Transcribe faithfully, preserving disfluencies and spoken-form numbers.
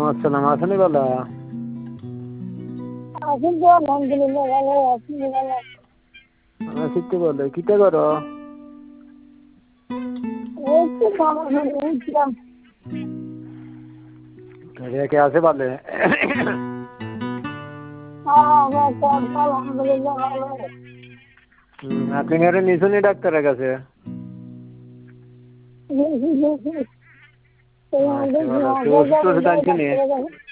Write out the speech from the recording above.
আসসালাম, আছেন ভালো? আছি তো আলহামদুলিল্লাহ ভালো আছি ভালো। আছি তো ভালো। কিটা করো? এই তো খাওয়া দাওয়া করছিলাম। ঘরে কে আছে ভালো? হ্যাঁ আমার সব আলহামদুলিল্লাহ ভালো। হুম, আপনি ঘরে নিশুনি ডাক্তারের কাছে? বেশি বেশি আচ্ছা ভালো। তো ওষুধ টষুধ আনছেনি?